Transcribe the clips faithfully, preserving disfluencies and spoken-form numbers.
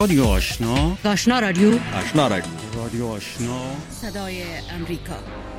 رادیو آشنا، آشنا رادیو، آشنا رادیو، رادیو آشنا، صدای امریکا.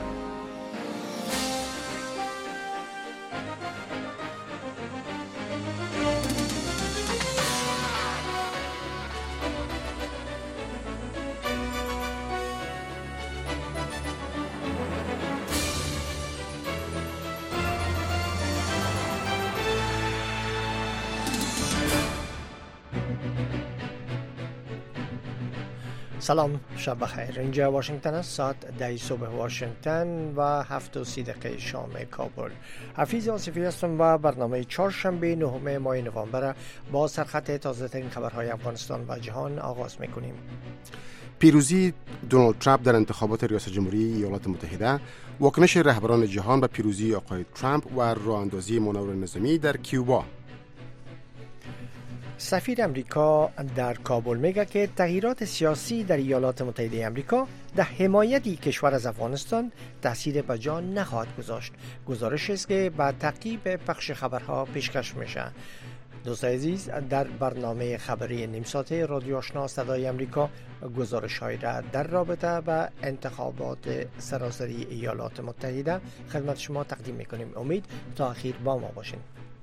سلام، شب بخیر. اینجا واشنگتن است. ساعت ده صبح واشنگتن و هفت و سی دقیقه شام کابل. حفیظ آصفی هستم و برنامه چهارشنبه نهم ماه نوامبر با سرخط تازه ترین خبرهای افغانستان و جهان آغاز میکنیم. پیروزی دونالد ترامپ در انتخابات ریاست جمهوری ایالات متحده، واکنش رهبران جهان به پیروزی آقای ترامپ و راه‌اندازی مانور نظامی در کیوبا. سفیر امریکا در کابل میگه که تغییرات سیاسی در ایالات متحده امریکا در حمایت کشور از افغانستان تاثیر به جا نخواهد گذاشت. گزارش است که با تعقیب پخش خبرها پیشکش میشه. دوستان عزیز، در برنامه خبری نیم ساعته رادیو آشنا صدای امریکا گزارش های را در رابطه با انتخابات سراسری ایالات متحده خدمت شما تقدیم میکنیم. امید تا اخیر با ما باشین.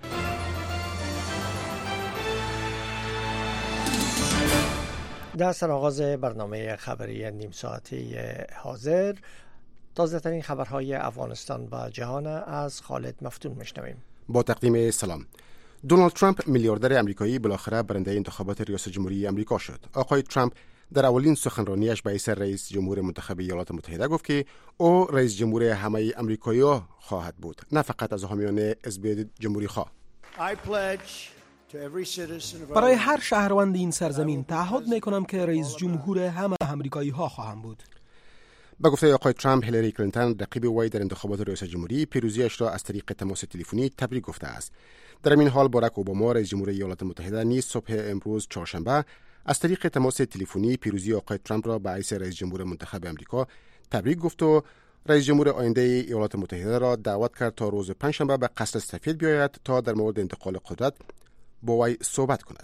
در سرآغاز برنامه خبری نیم ساعتی حاضر تازه ترین خبرهای افغانستان و جهان از خالد مفتون میشنویم. با تقدیم سلام. دونالد ترامپ میلیاردر امریکایی بالاخره برنده انتخابات ریاست جمهوری امریکا شد. آقای ترامپ در اولین سخنرانیش به حیث رئیس جمهور منتخب ایالات متحده گفت که او رئیس جمهور همه امریکایی‌ها خواهد بود، نه فقط از حامیان حزب جمهوری خواه. برای هر شهروند این سرزمین تعهد میکنم که رئیس جمهور همه امریکایی ها خواهم بود. به گفته آقای ترامپ، هیلاری کلینتون رقیب وی در انتخابات ریاست جمهوری پیروزیش را از طریق تماس تلفنی تبریک گفته است. در این حال باراک اوباما رئیس جمهور ایالات متحده نیز صبح امروز چهارشنبه از طریق تماس تلفنی پیروزی آقای ترامپ را به حیث رئیس جمهور منتخب امریکا تبریک گفت و رئیس جمهور آینده ایالات متحده را دعوت کرد تا روز پنجشنبه به قصر سفید بیاید تا در مورد انتقال قدرت با وی صحبت کند.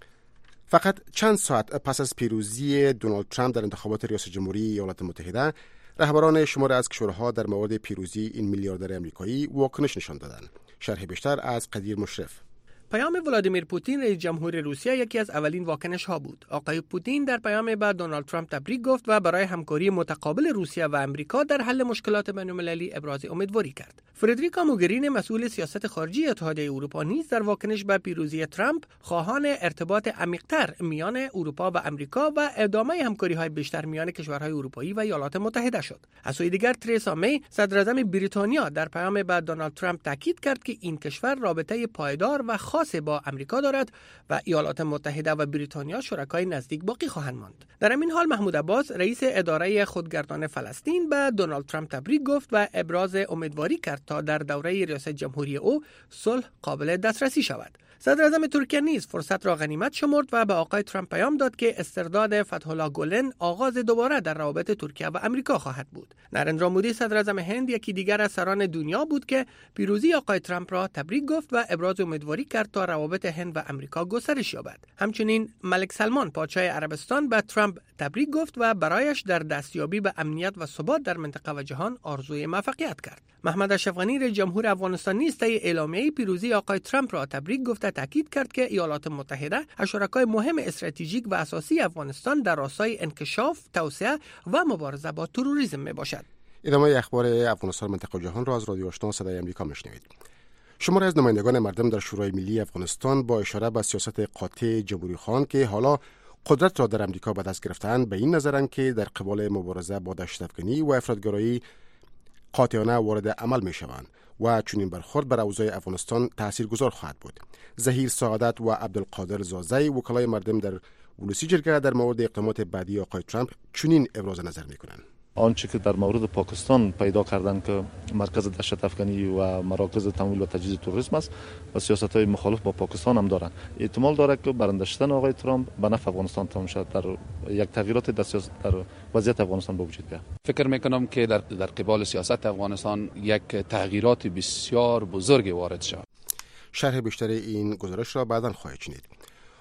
فقط چند ساعت پس از پیروزی دونالد ترامپ در انتخابات ریاست جمهوری ایالات متحده، رهبران شمار از کشورها در مورد پیروزی این میلیاردر امریکایی واکنش نشان دادند. شرح بیشتر از قدیر مشرف. پیام ولادیمیر پوتین رئیس جمهور روسیه یکی از اولین واکنش ها بود. آقای پوتین در پیام به دونالد ترامپ تبریک گفت و برای همکاری متقابل روسیه و امریکا در حل مشکلات بین‌المللی ابراز امیدواری کرد. فردریکا موگرینی مسئول سیاست خارجی اتحادیه اروپا نیز در واکنش به پیروزی ترامپ خواهان ارتباط عمیق‌تر میان اروپا و امریکا و ادامه همکاری‌های بیشتر میان کشورهای اروپایی و ایالات متحده شد. از سوی دیگر ترسا می صدراعظم بریتانیا در پیام به دونالد ترامپ تاکید کرد که این کشور رابطه پایدار و خاص با امریکا دارد و ایالات متحده و بریتانیا شرکای نزدیک باقی خواهند ماند. در همین حال محمود عباس رئیس اداره خودگردان فلسطین به دونالد ترامپ تبریک گفت و ابراز امیدواری کرد تا در دوره ریاست جمهوری او صلح قابل دسترسی شود. صدراعظم ترکیه نیز فرصت را غنیمت شمرد و به آقای ترامپ پیام داد که استرداد فتح الله گلن آغاز دوباره در روابط ترکیه و امریکا خواهد بود. نرندرا مودی صدراعظم هند یکی دیگر از سران دنیا بود که پیروزی آقای ترامپ را تبریک گفت و ابراز امیدواری کرد تا روابط هند و امریکا گسترش یابد. همچنین ملک سلمان پادشاه عربستان به ترامپ تبریک گفت و برایش در دستیابی به امنیت و ثبات در منطقه و جهان آرزوی موفقیت کرد. محمد اشرف غنی رئیس جمهور افغانستان نیز طی اعلامیه پیروزی آقای ترامپ را تبریک گفت و تاکید کرد که ایالات متحده از شرکای مهم استراتژیک و اساسی افغانستان در راستای انکشاف، توسعه و مبارزه با تروریسم میباشد. ادامه اخبار افغانستان منطقه و جهان را از رادیو آشنا صدای امریکا میشنوید. شماری از نمایندگان مردم در شورای ملی افغانستان با اشاره به سیاست قاطع جمهوری خواهان که حالا قدرت را در امریکا به دست گرفتند به این نظرند که در قبال مبارزه با دهشت‌افکنی و افراطگرایی قاطعانه وارد عمل می شوند و چنین برخورد بر اوضاع افغانستان تاثیرگذار خواهد بود. ظهیر سعادت و عبدالقادر زازی وکلای مردم در ولسی جرگه در مورد اقدامات بعدی آقای ترامپ چنین ابراز نظر می کنند. آنچه که در مورد پاکستان پیدا کردن که مرکز دهشت افکنی و مراکز تمویل و تجهیز تروریسم است و سیاست‌های مخالف با پاکستان هم دارند، احتمال دارد که برنده شدن آقای ترامپ به نفع افغانستان تمام شود، در یک تغییرات در, در وضعیت افغانستان به وجود بیاید. فکر میکنم که در در قبال سیاست افغانستان یک تغییرات بسیار بزرگ وارد شود. شرح بیشتر این گزارش را بعداً خواهید شنید.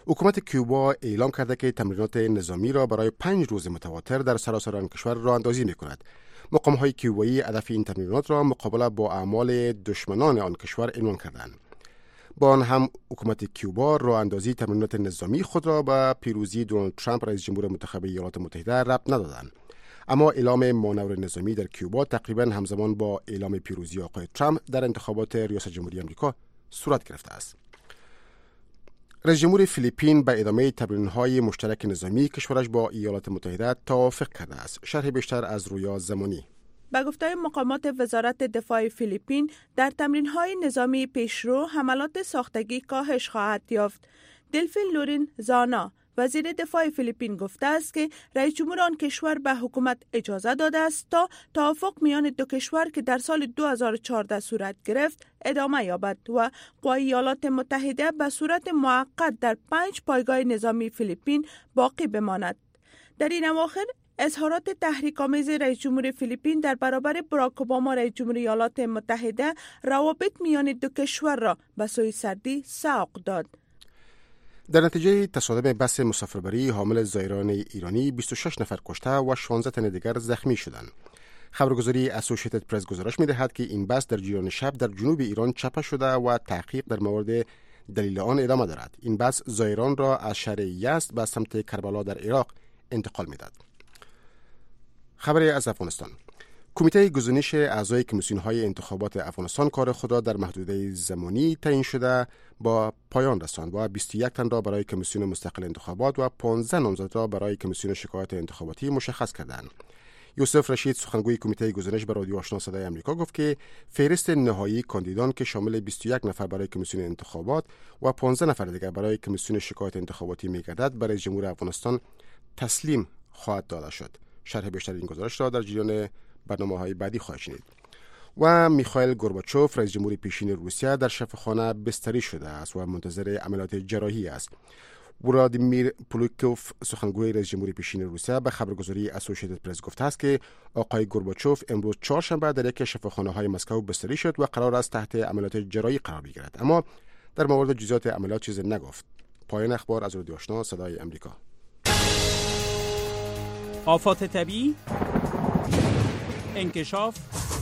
حکومت کیوبا اعلام کرده که تمرینات نظامی را برای پنج روز متواتر در سراسر آن کشور راه اندازی می‌کند. مقام‌های کیوبایی هدف این تمرینات را مقابله با اعمال دشمنان آن کشور عنوان کردند. با آن هم حکومت کیوبا راه اندازی تمرینات نظامی خود را به پیروزی دونالد ترامپ رئیس جمهور منتخب ایالات متحده ربط ندادند. اما اعلام مانور نظامی در کیوبا تقریباً همزمان با اعلام پیروزی آقای ترامپ در انتخابات ریاست جمهوری آمریکا صورت گرفته است. رئیس جمهور فیلیپین به ادامه تمرین‌های مشترک نظامی کشورش با ایالات متحده توافق کرده است. شرح بیشتر از رویا زمانی. به گفته مقامات وزارت دفاع فیلیپین، در تمرین‌های نظامی پیشرو حملات ساختگی کاهش خواهد یافت. دلفین لورین زانا، وزیر دفاع فیلیپین، گفته است که رئیس جمهور آن کشور به حکومت اجازه داده است تا توافق میان دو کشور که در سال دو هزار و چهارده صورت گرفت ادامه یابد و قوای ایالات متحده به صورت موقت در پنج پایگاه نظامی فیلیپین باقی بماند. در این اواخر اظهارات تحریک‌آمیز رئیس جمهور فیلیپین در برابر باراک اوباما رئیس جمهور ایالات متحده روابط میان دو کشور را به سوی سردی سوق داد. در نتیجه تصادم بس مسافربری حامل زائران ایرانی بیست و شش نفر کشته و شانزده تن دیگر زخمی شدند. خبرگزاری اسوسییتد پرس گزارش می‌دهد که این بس در جریان شب در جنوب ایران چپه شده و تحقیق در مورد دلیل آن ادامه دارد. این بس زائران را از شهر یزد به سمت کربلا در عراق انتقال می‌داد. خبری از افغانستان. کمیته گزینش اعضای کمیسیون‌های انتخابات افغانستان کار خود را در محدوده زمانی تعیین شده با پایان رساند و بیست و یک تن را برای کمیسیون مستقل انتخابات و پانزده نامزد را برای کمیسیون شکایات انتخاباتی مشخص کردند. یوسف رشید، سخنگوی کمیته گزینش، به رادیو آشنا صدای آمریکا گفت که فهرست نهایی کاندیدان که شامل بیست و یک نفر برای کمیسیون انتخابات و پانزده نفر دیگر برای کمیسیون شکایات انتخاباتی می‌گردد برای جمهور افغانستان تسلیم خواهد داده شد. شرح بیشتر این گزارش را در جریان برنامه‌های بعدی خواهید شنید. و میخائیل گورباچوف، رئیس جمهور پیشین روسیه، در شفاخانه بستری شده است و منتظر عملیات جراحی است. ولادیمیر پولوکوف، سخنگوی رئیس جمهور پیشین روسیه، به خبرگزاری اسوسییتد پرس گفته است که آقای گورباچوف امروز چهارشنبه در یک شفاخانه‌های مسکو بستری شد و قرار است تحت عملیات جراحی قرار بگیرد، اما در مورد جزئیات عملیات چیزی نگفت. پایان اخبار از رادیو آشنا صدای آمریکا. آفات طبیعی، انکشاف،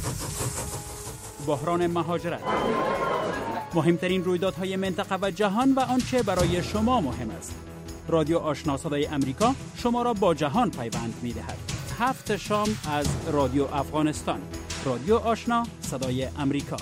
بحران مهاجرت، مهمترین رویدادهای منطقه و جهان و آنچه برای شما مهم است. رادیو آشنا صدای آمریکا شما را با جهان پیوند می‌دهد. هفت شام از رادیو افغانستان. رادیو آشنا صدای آمریکا.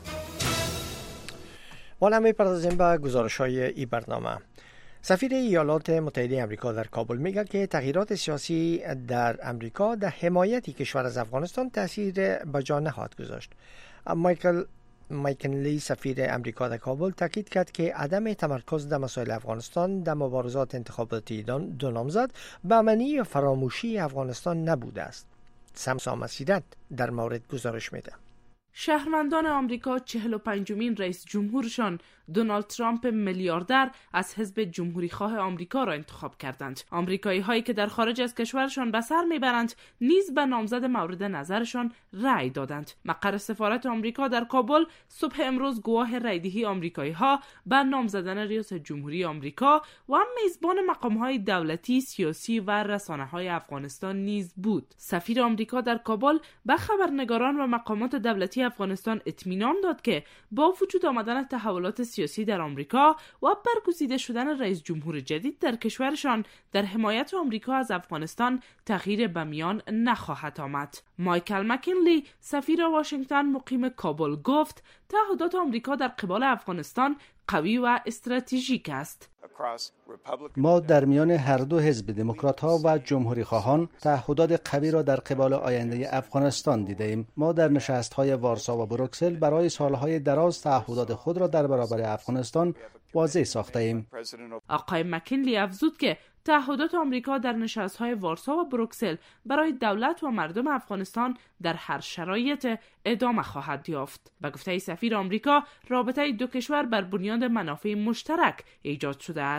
حالا می‌پردازیم به گزارش‌های این برنامه. سفیر ایالات متحده آمریکا در کابل میگه که تغییرات سیاسی در آمریکا در حمایت کشور از افغانستان تاثیر به جا نخواهد گذاشت. مایکل مایکنلی، سفیر آمریکا در کابل، تاکید کرد که عدم تمرکز در مسائل افغانستان در مبارزات انتخاباتی دو نامزد به معنی فراموشی افغانستان نبوده است. سمسا مسیرت در مورد گزارش میده. شهروندان آمریکا چهل و پنجمین رئیس جمهورشان دونالد ترامپ میلیاردر از حزب جمهوری خواه آمریکا را انتخاب کردند. آمریکایی هایی که در خارج از کشورشان به سر میبرند نیز به نامزد مورد نظرشان رأی دادند. مقر سفارت آمریکا در کابل صبح امروز گواه رأیدهی آمریکایی ها به نام زدن ریاست جمهوری آمریکا و میزبان مقام های دولتی، سیاسی و رسانه های افغانستان نیز بود. سفیر آمریکا در کابل به خبرنگاران و مقامات دولتی افغانستان اطمینان داد که با وجود آمدن تحولات سیاسی در آمریکا و برگزیده شدن رئیس جمهور جدید در کشورشان، در حمایت آمریکا از افغانستان تغییر به میان نخواهد آمد. مایکل مکینلی، سفیر واشنگتن مقیم کابل، گفت تعهدات آمریکا در قبال افغانستان قوی و استراتژیک است. ما در میان هر دو حزب دموکرات ها و جمهوری خواهان تعهدات قوی را در قبال آینده افغانستان دیده ایم. ما در نشست های وارسا و بروکسل برای سالهای دراز تعهدات خود را در برابر افغانستان واضح ساخته ایم. آقای مکینلی افزود که تعهدات آمریکا در نشست‌های وارسا و بروکسل برای دولت و مردم افغانستان در هر شرایط ادامه خواهد یافت. به گفته سفیر آمریکا، رابطه دو کشور بر بنیاد منافع مشترک ایجاد شده است.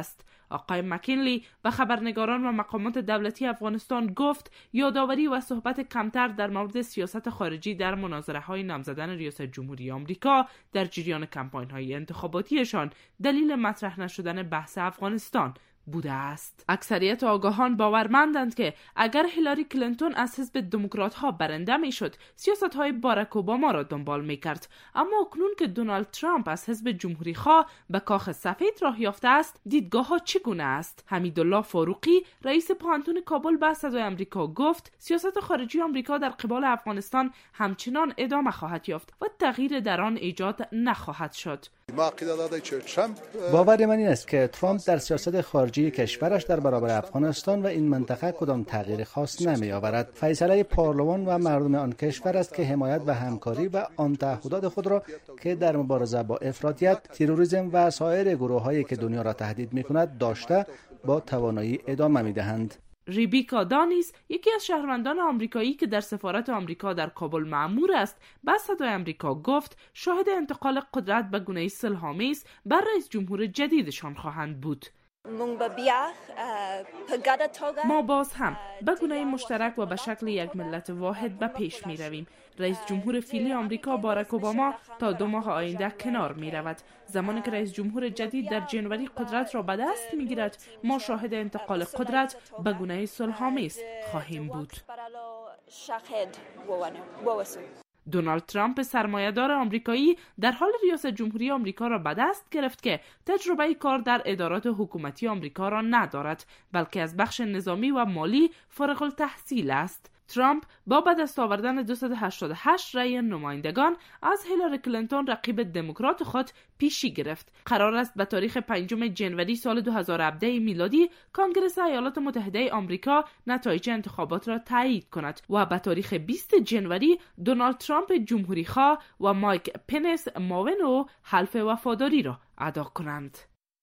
آقای مکینلی به خبرنگاران و مقامات دولتی افغانستان گفت یادآوری و صحبت کمتر در مورد سیاست خارجی در مناظره‌های نامزدن ریاست جمهوری آمریکا در جریان کمپاین‌های انتخاباتیشان دلیل مطرح نشدن بحث افغانستان بوده است. اکثریت آگاهان باورمندند که اگر هیلاری کلینتون از حزب دموکرات ها برنده می شد، سیاست های باراک اوباما را دنبال می کرد. اما اکنون که دونالد ترامپ از حزب جمهوری خواه به کاخ سفید راه یافته است، دیدگاه ها چگونه است؟ حمیدالله فاروقی، رئیس پانتون کابل به صدای آمریکا گفت سیاست خارجی آمریکا در قبال افغانستان همچنان ادامه خواهد یافت و تغییر در آن ایجاد نخواهد شد. باور من این است که ترامپ در سیاست خارجی کشورش در برابر افغانستان و این منطقه کدام تغییر خاص نمی آورد. فیصله پارلمان و مردم آن کشور است که حمایت و همکاری و آن تعهدات خود را که در مبارزه با افراطیت، تروریسم و سایر گروه‌هایی که دنیا را تهدید می‌کند داشته با توانایی ادامه می‌دهند. ریبیکا دانیس، یکی از شهروندان آمریکایی که در سفارت آمریکا در کابل مأمور است، به صدای آمریکا گفت شاهد انتقال قدرت به گونه‌ای صلح‌آمیز بر رئیس جمهور جدیدشان خواهند بود. ما باز هم به گونه مشترک و به شکل یک ملت واحد به پیش می رویم. رئیس جمهور فعلی آمریکا باراک اوباما تا دو ماه آینده کنار می رود. زمانی که رئیس جمهور جدید در جنوری قدرت را به دست می گیرد، ما شاهد انتقال قدرت به گونه صلح‌آمیز خواهیم بود. دونالد ترامپ سرمایه‌دار آمریکایی در حال ریاست جمهوری آمریکا را به دست گرفت که تجربه کار در ادارات حکومتی آمریکا را ندارد، بلکه از بخش نظامی و مالی فارغ التحصیل است. ترامپ با به دست آوردن دویست و هشتاد و هشت رأی نمایندگان از هیلاری کلینتون رقیب دموکرات خود پیشی گرفت. قرار است به تاریخ پنجم جنوری سال دو هزار و هفده میلادی کنگره ایالات متحده آمریکا نتایج انتخابات را تایید کند و به تاریخ بیستم جنوری دونالد ترامپ جمهوری خواه و مایک پنس معاون او حلف وفاداری را ادا کنند.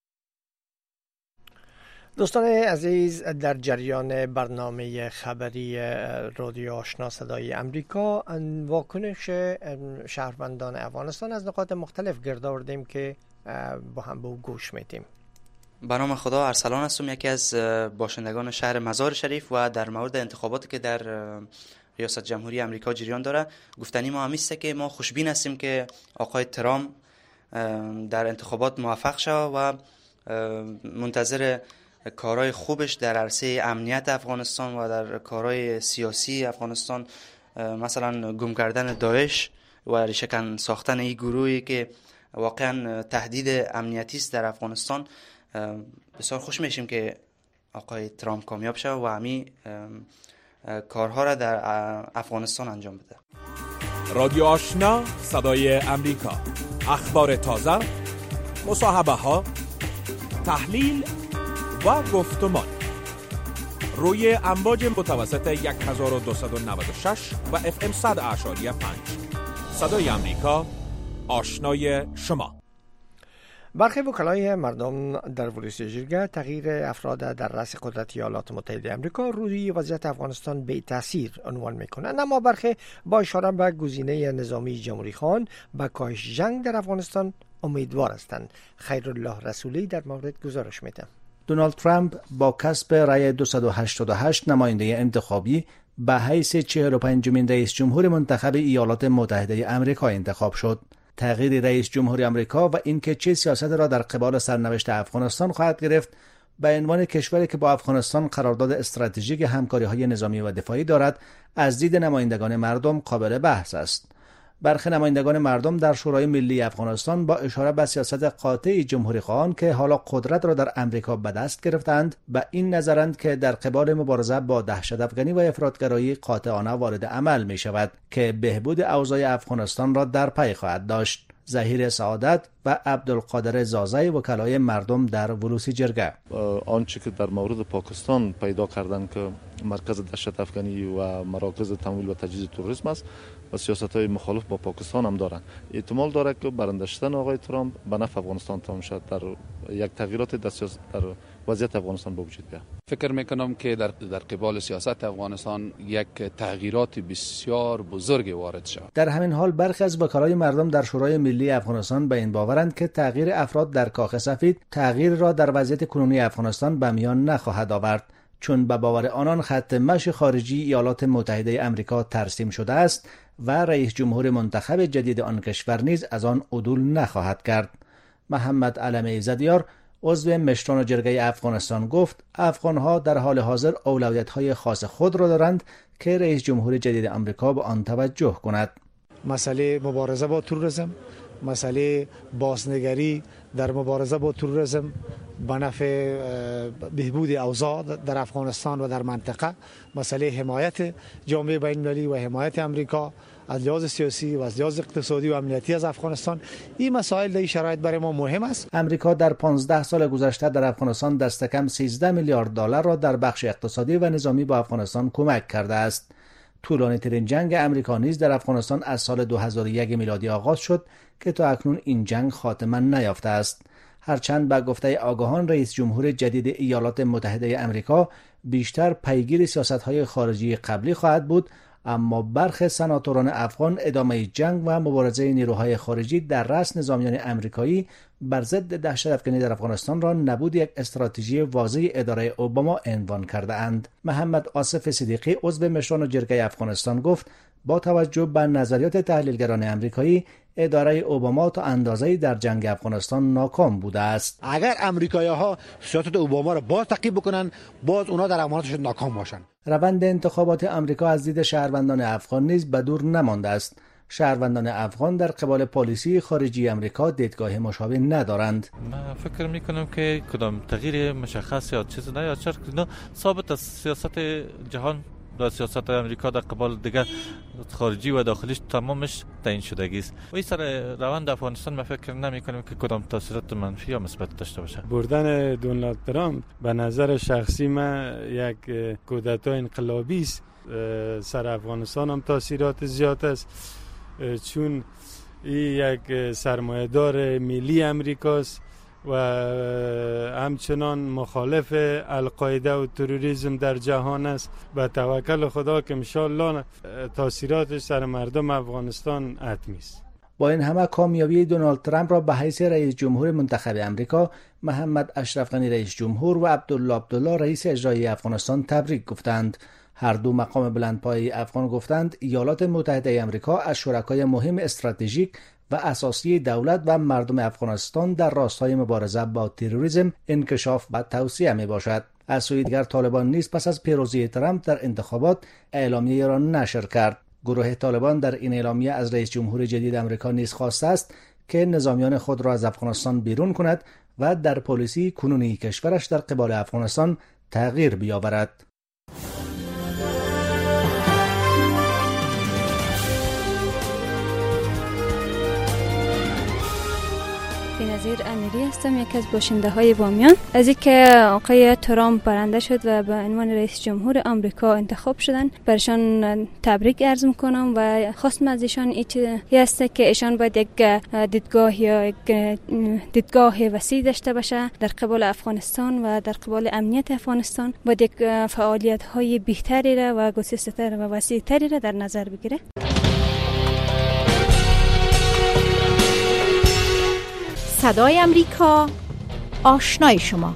دوستان عزیز، در جریان برنامه خبری رادیو آشنا صدای امریکا واکنش شهروندان افغانستان از نقاط مختلف گرد آوردیم که با هم به او گوش میدیم. به نام خدا، ارسلان هستم، یکی از باشندگان شهر مزار شریف و در مورد انتخاباتی که در ریاست جمهوری امریکا جریان داره گفتنی ما همیسته که ما خوشبین هستیم که آقای ترامپ در انتخابات موفق شد و منتظر کارهای خوبش در عرصه امنیت افغانستان و در کارهای سیاسی افغانستان، مثلا گم کردن داعش و ریشه‌کن ساختن این گروهی که واقعا تهدید امنیتی است در افغانستان، بسیار خوش میشیم که آقای ترامپ کامیاب شد و همین کارها را در افغانستان انجام بده. رادیو آشنا صدای امریکا، اخبار تازه، مصاحبه ها، تحلیل و گفتمان روی امواج متوسط هزار و دویست و نود و شش و اف ام صد اعشاری پنج. صدای امریکا، آشنای شما. برخی وکلای مردم در ولایت جرگه تغییر افراد در رأس قدرت ایالات متحده آمریکا روی وضعیت افغانستان بی تاثیر عنوان میکنند، اما برخی با اشاره به گزینه نظامی جمهوری خان به کاهش جنگ در افغانستان امیدوار هستند. خیرالله رسولی در مورد گزارش میده. دونالد ترامپ با کسب رأی دویست و هشتاد و هشت نماینده انتخابی به حیث چهل و پنجمین رئیس جمهور منتخب ایالات متحده آمریکا انتخاب شد. تغییر رئیس جمهور آمریکا و اینکه چه سیاست را در قبال سرنوشت افغانستان خواهد گرفت به عنوان کشوری که با افغانستان قرارداد استراتژیک همکاری‌های نظامی و دفاعی دارد، از دید نمایندگان مردم قابل بحث است. برخی نمایندگان مردم در شورای ملی افغانستان با اشاره به سیاست قاطع جمهوری خواهان که حالا قدرت را در امریکا به دست گرفتند، به این نظرند که در قبال مبارزه با دهشت افغانی و افراطگرایی قاطعانه وارد عمل می شود که بهبود اوضاع افغانستان را در پی خواهد داشت. ظهیر سعادت و عبدالقادر زازای وکلای مردم در ولوسی جرگه: آنچه که در مورد پاکستان پیدا کردن که مرکز دهشت افغانی و مراکز تمویل و تجهیز تروریسم است و سیاست‌های مخالف با پاکستان هم دارند، احتمال دارد که برنده شدن آقای ترامپ به نفع افغانستان تمام شود، در یک تغییرات در, در وضعیت افغانستان به وجود بیاید. فکر میکنم که در در قبال سیاست افغانستان یک تغییرات بسیار بزرگ وارد شد. در همین حال برخی از وکلای مردم در شورای ملی افغانستان به این باورند که تغییر افراد در کاخ سفید تغییر را در وضعیت کنونی افغانستان به میان نخواهد آورد، چون به باور آنان خط مشی خارجی ایالات متحده آمریکا ترسیم شده است و رئیس جمهور منتخب جدید آن کشور نیز از آن عدول نخواهد کرد. محمد علم ایزدیار عضو مشران جرگه افغانستان گفت افغانها در حال حاضر اولویت‌های خاص خود را دارند که رئیس جمهور جدید آمریکا به آن توجه کند. مسئله مبارزه با تروریسم، مسئله بازنگری در مبارزه با تروریسم به نفع بهبود اوضاع در افغانستان و در منطقه، مسئله حمایت جامعه بین‌المللی و حمایت آمریکا از لحاظ سیاسی و از لحاظ اقتصادی و امنیتی از افغانستان، این مسائل در این شرایط برای ما مهم است. آمریکا در پانزده سال گذشته در افغانستان دست کم سیزده میلیارد دلار را در بخش اقتصادی و نظامی با افغانستان کمک کرده است. طولانی ترین جنگ آمریکا نیز در افغانستان از سال دو هزار و یک میلادی آغاز شد که تا اکنون این جنگ خاتمه نیافته است. هرچند به گفته آگاهان رئیس جمهور جدید ایالات متحده آمریکا بیشتر پیگیر سیاست‌های خارجی قبلی خواهد بود، اما برخی سناتوران افغان ادامه جنگ و مبارزه نیروهای خارجی در رأس نظامیان آمریکایی بر ضد دهشت‌افکنی در افغانستان را نبود یک استراتژی واضح اداره اوباما عنوان کرده اند. محمد آصف صدیقی عضو مشران جرگه افغانستان گفت با توجه به نظریات تحلیلگران آمریکایی اداره اوباما تا اندازه‌ای در جنگ افغانستان ناکام بوده است. اگر امریکایی‌ها سیاست اوباما را باز تعقیب بکنن، باز اونا در امانتشون ناکام باشن. روند انتخابات آمریکا از دید شهروندان افغان نیز به دور نمانده است. شهروندان افغان در قبال پالیسی خارجی آمریکا دیدگاه مشابه ندارند. من فکر می‌کنم که کدام تغییر مشخص یا چیز نه یا چرا نه ثابت از سیاست جهان و سیاست آمریکا در قبال دیگر خارجی و داخلیش تمامش تعیین شدگی است. و این سر روند افغانستان من فکر نمی‌کنم که کدام تاثیرات منفی یا مثبت داشته باشه. بردن دونالد ترامپ به نظر شخصی من یک کودتا انقلابی است. سر افغانستان هم تاثیرات زیاد است، چون این یک سرمایه‌دار ملی امریکاست و همچنان مخالف القاعده و تروریسم در جهان است. با توکل خدا که انشالله تاثیراتش سر مردم افغانستان حتمی است. با این همه کامیابی دونالد ترامپ را به حیث رئیس جمهور منتخب آمریکا محمد اشرف غنی رئیس جمهور و عبدالله عبدالله رئیس اجرایی افغانستان تبریک گفتند. هر دو مقام بلندپایه افغان گفتند ایالات متحده آمریکا از شرکای مهم استراتژیک و اساسی دولت و مردم افغانستان در راستای مبارزه با تروریسم انکشاف و توسعه می باشد. از سوی دیگر طالبان نیز پس از پیروزی ترامپ در انتخابات اعلامیه را نشر کرد. گروه طالبان در این اعلامیه از رئیس جمهور جدید آمریکا نیز خواسته است که نظامیان خود را از افغانستان بیرون کند و در پالیسی کنونی کشورش در قبال افغانستان تغییر بیاورد. بنظیر امیری هستم، یکی از باشنده های بامیان. از اینکه آقای ترامپ برنده شد و به عنوان رئیس جمهور آمریکا انتخاب شدن برشان تبریک عرض میکنم و خواستم از ایشان این هست که ایشان باید یک دیدگاه یا یک دیدگاه وسیع داشته باشه در قبال افغانستان و در قبال امنیت افغانستان، باید یک فعالیت های بهتری را و گسترده‌تر و وسیع‌تری را در نظر بگیره. صدای امریکا، آشنای شما.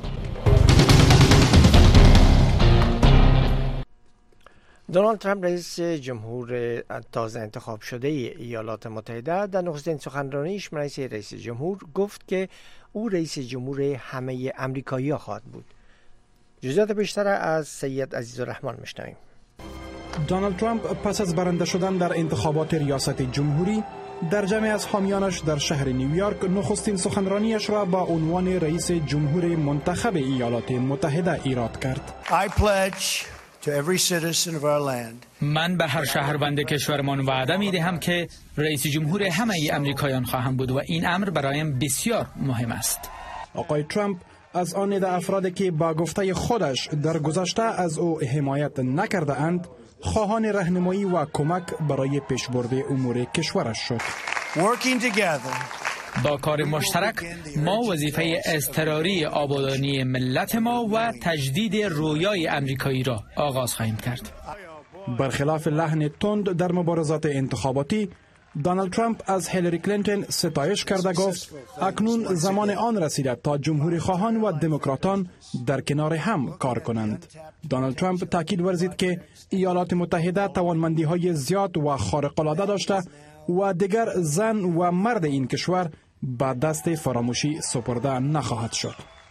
دونالد ترامپ رئیس جمهور تازه انتخاب شده ایالات متحده در نخستین سخنرانیش رئیس رئیس جمهور گفت که او رئیس جمهور همه امریکایی‌ها خواهد بود. جزئیات بیشتر از سید عزیزالرحمن میشنویم. دونالد ترامپ پس از برنده شدن در انتخابات ریاست جمهوری در جمع از حامیانش در شهر نیویورک نخستین سخنرانیش را با عنوان رئیس جمهور منتخب ایالات متحده ایراد کرد. I pledge to every citizen of our land. من به هر شهروند کشورمان وعده می دهم که رئیس جمهور همه امریکایان خواهم بود و این امر برایم بسیار مهم است. آقای ترامپ از آن عده افرادی که با گفته خودش در گذشته از او حمایت نکرده اند خواهان راهنمایی و کمک برای پیشبرد امور کشورش شد. Working together با کار مشترک ما وظیفه اضطراری آبادانی ملت ما و تجدید رویای امریکایی را آغاز خواهیم کرد. برخلاف لحن تند در مبارزات انتخاباتی، دونالد ترامپ از هیلاری کلینتون ستایش کرده گفت اکنون زمان آن رسیده تا جمهوری خواهان و دموکراتان در کنار هم کار کنند. دونالد ترامپ تاکید ورزید که ایالات متحده توانمندی های زیاد و خارق العاده داشته و دیگر زن و مرد این کشور به دست فراموشی سپرده نخواهد شد.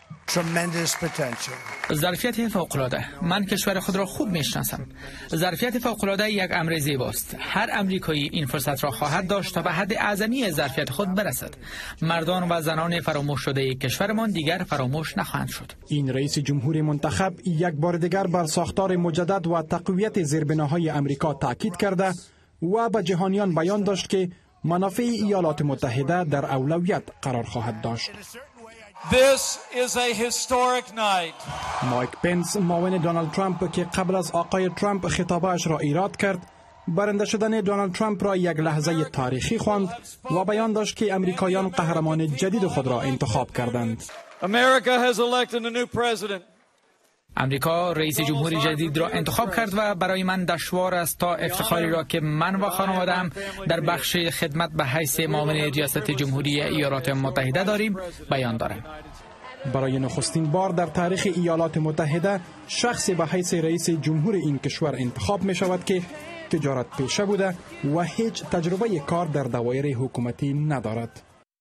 ظرفیت فوق‌العاده. من کشور خود را خوب میشناسم. ظرفیت فوق‌العاده یک امر زیباست. هر امریکایی این فرصت را خواهد داشت تا به حد اعظمی ظرفیت خود برسد. مردان و زنان فراموش شده کشورمان دیگر فراموش نخواهند شد. این رئیس جمهور منتخب یک بار دیگر بر ساختار مجدد و تقویت زیربناهای امریکا تاکید کرده و به جهانیان بیان داشت که منافع ایالات متحده در اولویت قرار خواهد داشت. This is a historic night. مایک پنس معاون دونالد ترامپ که قبل از آقای ترامپ خطابش را ایراد کرد، برنده شدن دونالد ترامپ را یک لحظه تاریخی خواند و بیان داشت که امریکایان قهرمان جدید خود را انتخاب کردند. America has elected a new president. امریکا رئیس جمهوری جدید را انتخاب کرد و برای من دشوار است تا افتخاری را که من و خانواده‌ام در بخش خدمت به حیث معاون ریاست جمهوری ایالات متحده داریم بیان دارم. برای نخستین بار در تاریخ ایالات متحده شخصی به حیث رئیس جمهور این کشور انتخاب می شود که تجارت پیشه بوده و هیچ تجربه کار در دوایر حکومتی ندارد.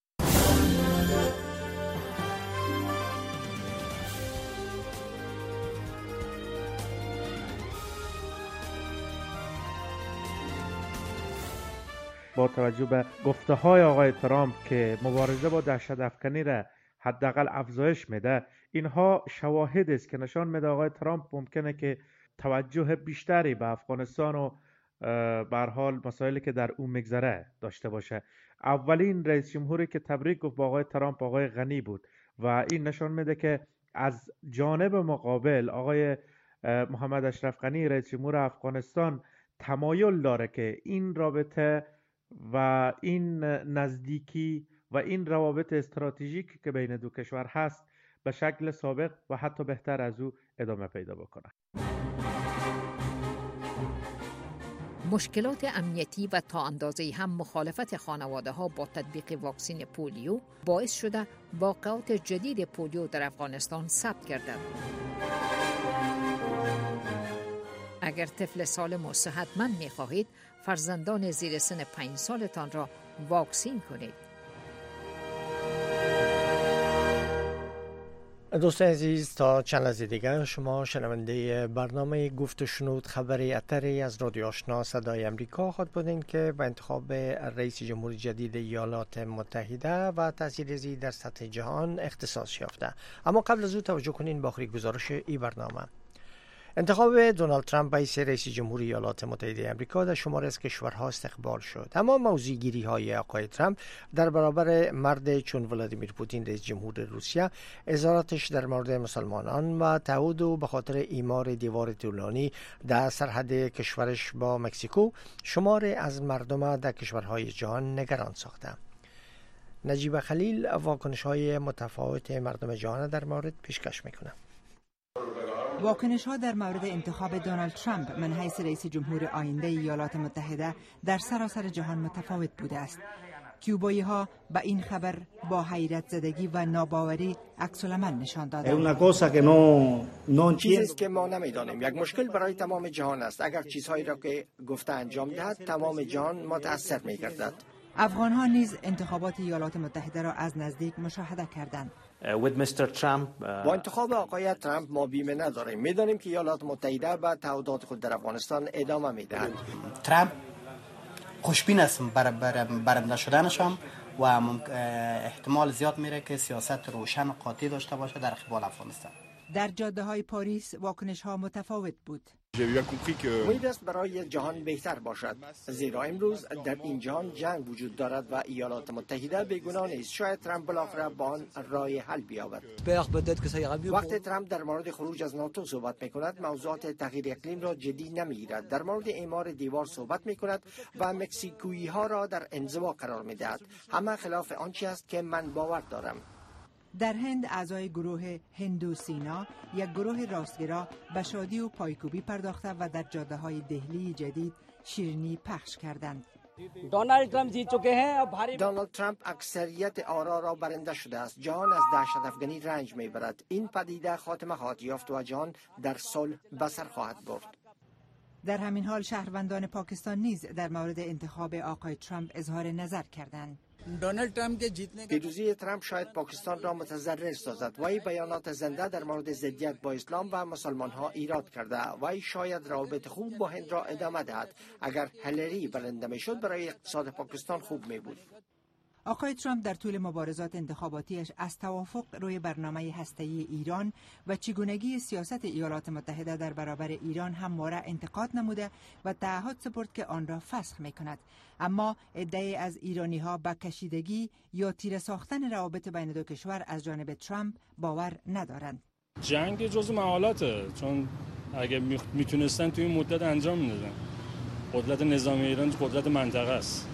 با توجه به گفته های آقای ترامپ که مبارزه با دهشت افکنی را حداقل افزایش میده، اینها شواهد است که نشان میده آقای ترامپ ممکنه که توجه بیشتری به افغانستان و به هر حال مسائلی که در اون میگذره داشته باشه. اولین رئیس جمهوری که تبریک گفت با آقای ترامپ آقای غنی بود و این نشان میده که از جانب مقابل آقای محمد اشرف غنی رئیس جمهور افغانستان تمایل داره که این رابطه و این نزدیکی و این روابط استراتژیکی که بین دو کشور هست به شکل سابق و حتی بهتر از او ادامه پیدا بکنه. مشکلات امنیتی و تا اندازه‌ای هم مخالفت خانواده‌ها با تطبیق واکسن پولیو باعث شده واقعات جدید پولیو در افغانستان ثبت گردد. اگر طفل سالم و صحتمند می‌خواهید، فرزندان زیر سن پنج سالتان را واکسین کنید. دوستان عزیز، تا چند لحظه دیگر شما شنونده برنامه گفت و شنود خبر اتری از رادیو آشنا صدای امریکا خواهد بودین که به انتخاب رئیس جمهور جدید ایالات متحده و تاثیرگذاری در سطح جهان اختصاص یافته. اما قبل از او توجه کنین به آخرین گزارش این برنامه. انتخاب دونالد ترامپ به حیث رئیس جمهور ایالات متحده آمریکا در شماری از کشورها استقبال شد. اما موضوعگیری های آقای ترامپ در برابر مرد چون ولادیمیر پوتین رئیس جمهور روسیه، اظهاراتش در مورد مسلمانان و تعهد او به خاطر اعمار دیوار طولانی در سرحد کشورش با مکزیکو شمار از مردم در کشورهای جهان نگران ساخته. نجیب خلیل واکنش های متفاوت مردم جهان در مورد پیشکش میکنه. واکنش ها در مورد انتخاب دونالد ترامپ من حیث رئیس جمهور آینده ایالات متحده در سراسر جهان متفاوت بوده است. کیوبایی ها به این خبر با حیرت زدگی و ناباوری عکس العمل نشان دادند. چیزی است که ما نمیدانیم. یک مشکل برای تمام جهان است. اگر چیزهایی را که گفته انجام دهد، تمام جهان متاثر می‌گردد. افغان ها نیز انتخابات ایالات متحده را از نزدیک مشاهده کردند. با انتخاب آقای ترامپ ما بیمه نداریم. میدانیم که ایالات متحده به تعهدات خود در افغانستان ادامه میدهد. ترامپ خوشبین است بر برنده شدنشان و احتمال زیاد میره که سیاست روشن و قاطع داشته باشه در قبال افغانستان. در جاده های پاریس واکنش ها متفاوت بود. امید است برای جهان بهتر باشد، زیرا امروز در این جهان جنگ وجود دارد و ایالات متحده بیگناه نیست. شاید ترامپ بالاخره با آن راه حل بیاورد. وقتی ترامپ در مورد خروج از ناتو صحبت میکند، موضوعات تغییر اقلیم را جدی نمیگیرد. در مورد اعمار دیوار صحبت میکند و مکزیکویی ها را در انزوا قرار میدهد. همه خلاف آنچه است که من باور دارم. در هند اعضای گروه هندو سینا، یک گروه راستگرا، به شادی و پایکوبی پرداخته و در جاده های دهلی جدید شیرینی پخش کردند. دونالد ترامپ جیت چکے ہیں اب بھاری دونالد ترامپ اکثریت آرا را برنده شده است. جهان از دهشت افغانی رنج میبرد. این پدیده خاتمه خواهد یافت و جهان در صلح به سر خواهد برد. در همین حال شهروندان پاکستان نیز در مورد انتخاب آقای ترامپ اظهار نظر کردند. Donald Trump के जीतने پیروزی ترامپ شاید پاکستان را متضرر سازد. وی بیانات زنده در مورد ضدیت با اسلام و مسلمان ها ایراد کرده. وی شاید روابط خوب با هند را ادامه دهد. اگر هیلری برنده میشد برای اقتصاد پاکستان خوب می بود. آقای ترامپ در طول مبارزات انتخاباتیش از توافق روی برنامه هسته‌ای ایران و چگونگی سیاست ایالات متحده در برابر ایران همواره انتقاد نموده و تعهد سپرد که آن را فسخ می‌کند. اما عده‌ای از ایرانی‌ها به کشیدگی یا تیره ساختن روابط بین دو کشور از جانب ترامپ باور ندارند. جنگ جزو محالاته، چون اگه میتونستن توی این مدت انجام میدادن. قدرت نظامی ایران قدرت منطقه است.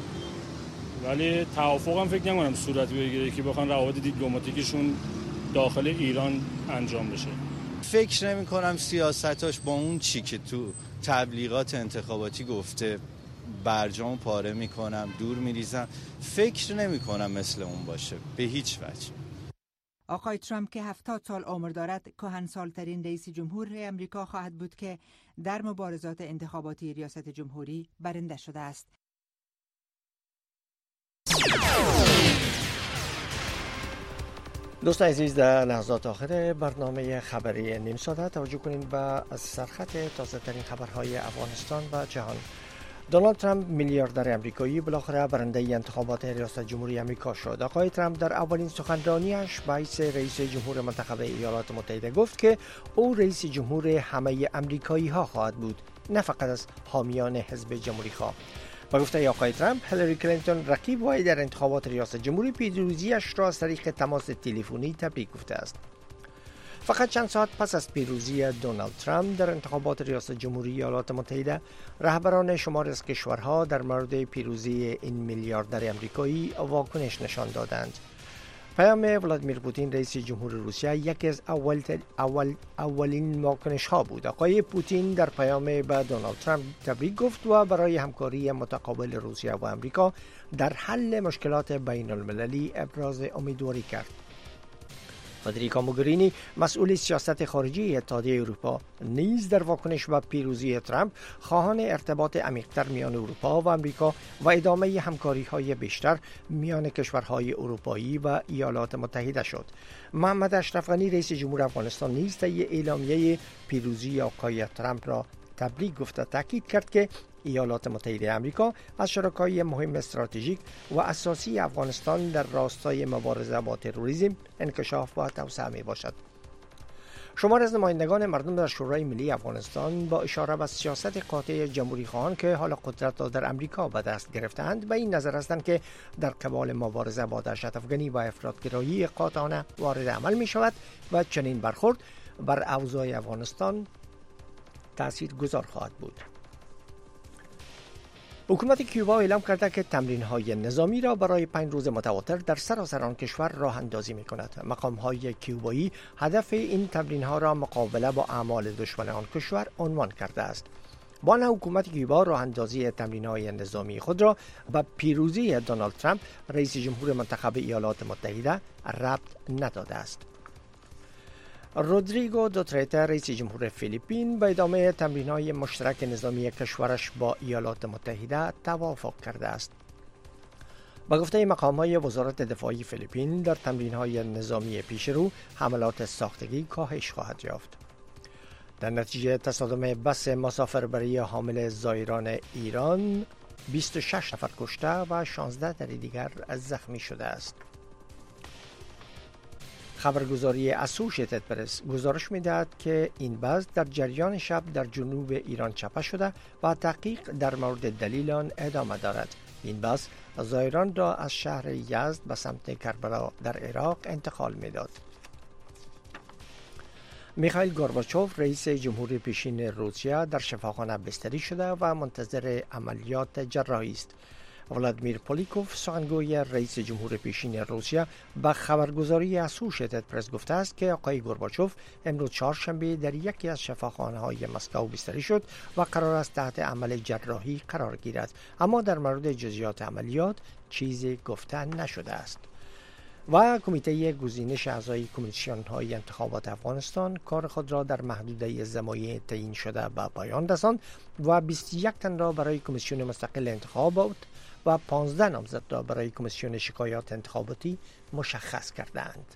ولی توافق هم فکر نمی‌کنم صورت بگیره که بخوان روابط دیپلماتیکشون داخل ایران انجام بشه. فکر نمی‌کنم سیاستاش با اون چی که تو تبلیغات انتخاباتی گفته برجام پاره می‌کنم، دور می‌ریزم، فکر نمی‌کنم مثل اون باشه به هیچ وجه. آقای ترامپ که هفتاد سال عمر دارد، کهنسال‌ترین رئیس جمهور امریکا خواهد بود که در مبارزات انتخاباتی ریاست جمهوری برنده شده است. دوستان عزیز، در لحظات آخر برنامه خبری نیم ساعته توجه کنیم به سرخط تازه ترین خبرهای افغانستان و جهان. دونالد ترامپ میلیاردر امریکایی بالاخره برنده انتخابات ریاست جمهوری امریکا شد. آقای ترامپ در اولین سخنرانیش به حیث رئیس جمهور منتخب ایالات متحده گفت که او رئیس جمهور همه امریکایی ها خواهد بود، نه فقط از حامیان حزب جمهوری خواه. با گفته آقای ترامپ، هیلری کلینتون رقیب وی در انتخابات ریاست جمهوری پیروزیش را از طریق تماس تلفنی تبریک گفته است. فقط چند ساعت پس از پیروزی دونالد ترامپ در انتخابات ریاست جمهوری ایالات متحده، رهبران شماری از کشورها در مورد پیروزی این میلیاردر امریکایی واکنش نشان دادند. پیام ولادیمیر پوتین رئیس جمهور روسیه یکی از اول اول اولین واکنش ها بود. آقای پوتین در پیام به دونالد ترامپ تبریک گفت و برای همکاری متقابل روسیه و امریکا در حل مشکلات بین المللی ابراز امیدواری کرد. فدریکا موگرینی مسئول سیاست خارجی اتحادیه اروپا نیز در واکنش به پیروزی ترامپ خواهان ارتباط عمیق‌تر میان اروپا و امریکا و ادامه همکاری‌های بیشتر میان کشورهای اروپایی و ایالات متحده شد. محمد اشرف غنی رئیس جمهور افغانستان نیز طی اعلامیه پیروزی آقای ترامپ را تبریک گفت و تاکید کرد که ایالات متحده آمریکا از شرکای مهم استراتژیک و اساسی افغانستان در راستای مبارزه با تروریسم، انکشاف و توسعه می باشد. شمار از نمایندگان مردم در شورای ملی افغانستان با اشاره به سیاست قاطع جمهوری خواهان که حال قدرت را در امریکا به دست گرفتند به این نظر هستند که در قبال مبارزه با دهشت افغانی و افراطگرایی قاطعانه وارد عمل می شود و چنین برخورد بر اوضاع افغانستان تاثیرگذار خواهد بود. حکومت کیوبا اعلام کرده که تمرین‌های نظامی را برای پنج روز متواتر در سراسر آن کشور راه اندازی می‌کند. مقام‌های کیوبایی هدف این تمرین‌ها را مقابله با اعمال دشمن آن کشور عنوان کرده است. با آن حکومت کیوبا راه اندازی تمرین‌های نظامی خود را به پیروزی دونالد ترامپ رئیس جمهور منتخب ایالات متحده ربط نداده است. رودریگو دوترته رئیس جمهور فیلیپین به ادامه تمرین‌های مشترک نظامی کشورش با ایالات متحده توافق کرده است. با گفته مقام‌های وزارت دفاعی فیلیپین در تمرین‌های نظامی پیشرو حملات ساختگی کاهش خواهد یافت. در نتیجه تصادم بس مسافربری حامل زائران ایران بیست و شش نفر کشته و شانزده تن دیگر زخمی شده است. خبرگزاری اسوشیتد پرس گزارش می‌دهد که این بس در جریان شب در جنوب ایران چاپ شده و تحقیق در مورد دلیل آن ادامه دارد. این بس زائران را از شهر یزد به سمت کربلا در عراق انتقال می‌داد. میخائیل گورباچوف رئیس جمهوری پیشین روسیه در شفاخانه بستری شده و منتظر عملیات جراحی است. ولادیمیر پولیکوف سخنگوی رئیس جمهور پیشین روسیه به خبرگزاری اسوشیتد پرس گفته است که آقای گورباچوف امروز چهارشنبه در یکی از شفاخانه‌های مسکو بستری شد و قرار است تحت عمل جراحی قرار گیرد، اما در مورد جزئیات عملیات چیزی گفته نشده است. و کمیته گزینش اعضای کمیسیون‌های انتخابات افغانستان کار خود را در محدوده زمانی تعیین شده به پایان رساند و بیست و یک تن را برای کمیسیون مستقل انتخابات و پانزده نامزد را برای کمیسیون شکایات انتخاباتی مشخص کردند.